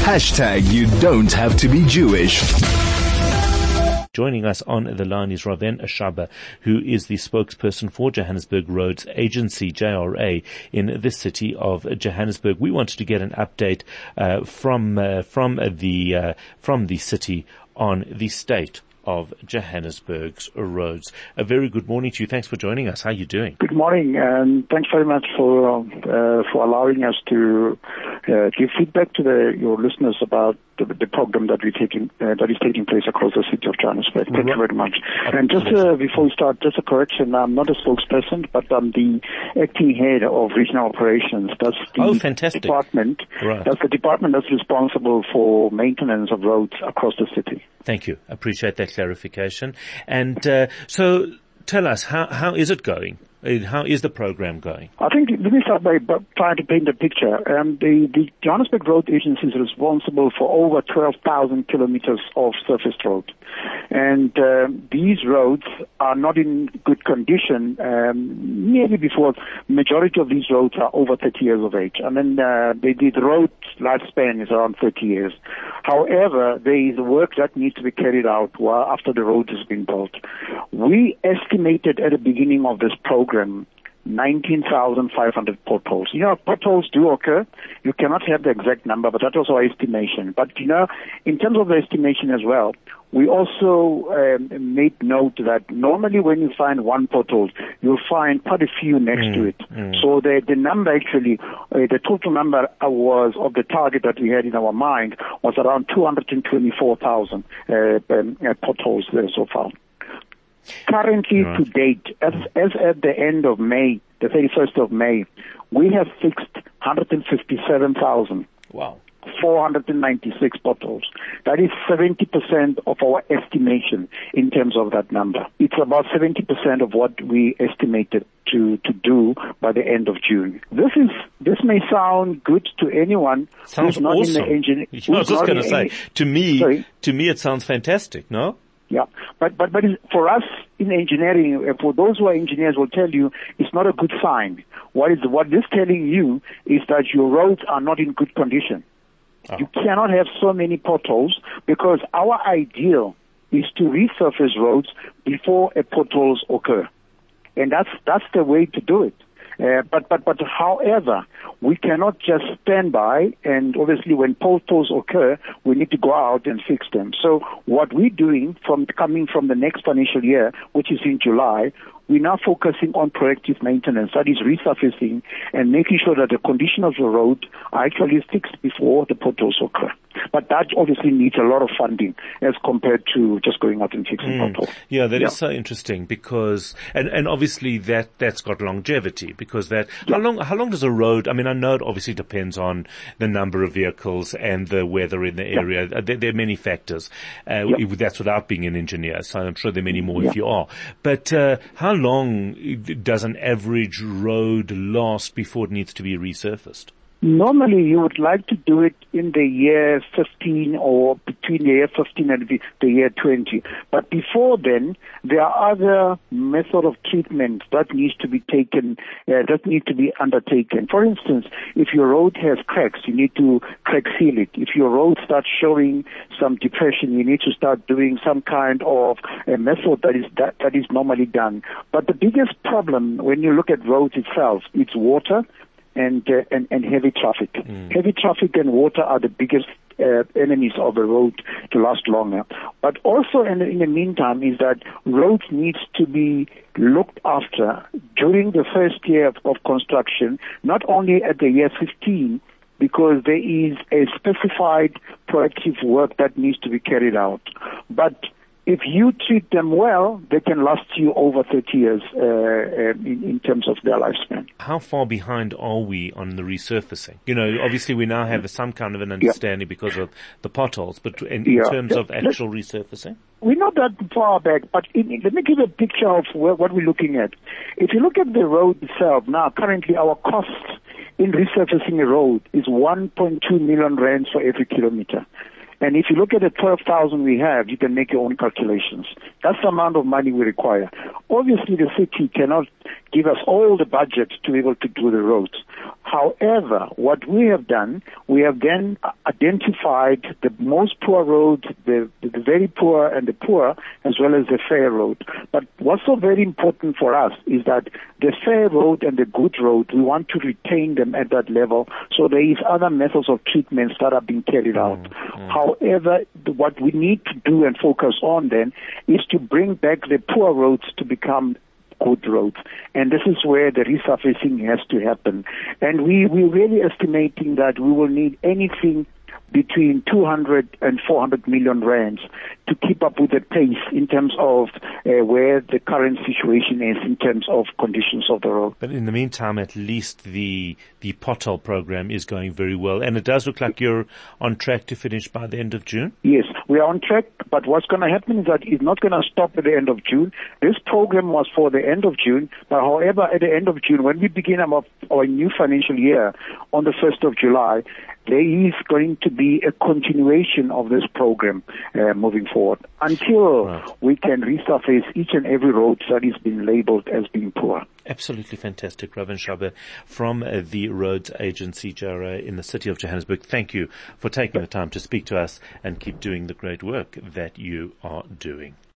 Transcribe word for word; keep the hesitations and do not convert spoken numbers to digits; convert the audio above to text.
Hashtag you don't have to be Jewish. Joining us on the line is Raven Ashaba, who is the spokesperson for Johannesburg Roads Agency, J R A, in the city of Johannesburg. We wanted to get an update uh, from uh, from the uh, from the city on the state of Johannesburg's roads. A very good morning to you. Thanks for joining us. How are you doing? Good morning, and thanks very much for uh, for allowing us to uh, give feedback to the, your listeners about the, the program that we taking uh, that is taking place across the city of Johannesburg. Thank right. you very much. A and just uh, before we start, just a correction: I'm not a spokesperson, but I'm the acting head of regional operations. That's the oh, fantastic. department. Right. That's the department that's responsible for maintenance of roads across the city. Thank you. Appreciate that clarification. And uh, so tell us, how how is it going? How is the program going? I think, let me start by, by trying to paint a picture. Um, the, the Johannesburg Road Agency is responsible for over twelve thousand kilometers of surface road. And uh, these roads are not in good condition, um, maybe before majority of these roads are over thirty years of age. I mean, uh, the, the road lifespan is around thirty years. However, there is work that needs to be carried out while after the road has been built. We estimated at the beginning of this program nineteen thousand five hundred potholes. You know, potholes do occur. You cannot have the exact number, but that was our estimation. But, you know, in terms of the estimation as well, we also um, made note that normally when you find one pothole, you'll find quite a few next mm, to it. Mm. So the, the number actually, uh, the total number was of the target that we had in our mind was around two hundred twenty-four thousand uh, um, uh, potholes there so far. Currently, right. to date, as, as at the end of May, the thirty-first of May, we have fixed one hundred fifty-seven thousand. Wow. four hundred ninety-six potholes. That is seventy percent of our estimation in terms of that number. It's about seventy percent of what we estimated to, to do by the end of June. This is, this may sound good to anyone sounds who's not awesome. in the engineering. I was just going to say, to me, sorry? to me it sounds fantastic, no? Yeah, but but but for us in engineering, for those who are engineers, will tell you it's not a good sign. What is what this telling you is that your roads are not in good condition. Oh. You cannot have so many potholes because our ideal is to resurface roads before a potholes occur, and that's that's the way to do it. Uh, but, but, but, however, we cannot just stand by, and obviously when potholes occur, we need to go out and fix them. So what we're doing from coming from the next financial year, which is in July, we're now focusing on proactive maintenance, that is resurfacing and making sure that the condition of the road are actually fixed before the potholes occur. But that obviously needs a lot of funding as compared to just going out and fixing mm. potholes. Yeah, that yeah. is so interesting because, and, and obviously that, that's got longevity because that, yeah. how long, how long does a road, I mean, I know it obviously depends on the number of vehicles and the weather in the area. Yeah. There, there are many factors. Uh, yeah. That's without being an engineer. So I'm sure there are many more yeah. if you are. But, uh, how long does an average road last before it needs to be resurfaced? Normally, you would like to do it in the year fifteen or between the year fifteen and the year twenty. But before then, there are other methods of treatment that needs to be taken, uh, that need to be undertaken. For instance, if your road has cracks, you need to crack seal it. If your road starts showing some depression, you need to start doing some kind of a method that is that, that is normally done. But the biggest problem when you look at roads itself, it's water. And, uh, and and heavy traffic. Mm. Heavy traffic and water are the biggest uh, enemies of a road to last longer. But also in, in the meantime is that roads needs to be looked after during the first year of, of construction, not only at the year fifteen, because there is a specified proactive work that needs to be carried out. But if you treat them well, they can last you over thirty years uh, uh, in, in terms of their lifespan. How far behind are we on the resurfacing? You know, obviously we now have some kind of an understanding yeah. because of the potholes, but in, in yeah. terms yeah. of actual Let's, resurfacing? We're not that far back, but in, in, let me give you a picture of where, what we're looking at. If you look at the road itself, now currently our cost in resurfacing a road is one point two million rands for every kilometer. And if you look at the twelve thousand we have, you can make your own calculations. That's the amount of money we require. Obviously, the city cannot give us all the budget to be able to do the roads. However, what we have done, we have then identified the most poor roads, the, the very poor and the poor, as well as the fair road. But what's so very important for us is that the fair road and the good road, we want to retain them at that level. So there is other methods of treatments that are being carried out. Mm-hmm. However, the, what we need to do and focus on then is to bring back the poor roads to become good roads. And this is where the resurfacing has to happen. And we, we're really estimating that we will need anything between two hundred and four hundred million rands to keep up with the pace in terms of uh, where the current situation is in terms of conditions of the road. But in the meantime, at least the the pothole program is going very well. And it does look like you're on track to finish by the end of June? Yes, we are on track. But what's going to happen is that it's not going to stop at the end of June. This program was for the end of June. But however, at the end of June, when we begin our, our new financial year on the first of July, there is going to be a continuation of this program uh, moving forward until right. we can resurface each and every road that is being labeled as being poor. Absolutely fantastic. Ravin Shabba from uh, the Roads Agency, J R A, in the city of Johannesburg. Thank you for taking the time to speak to us and keep doing the great work that you are doing.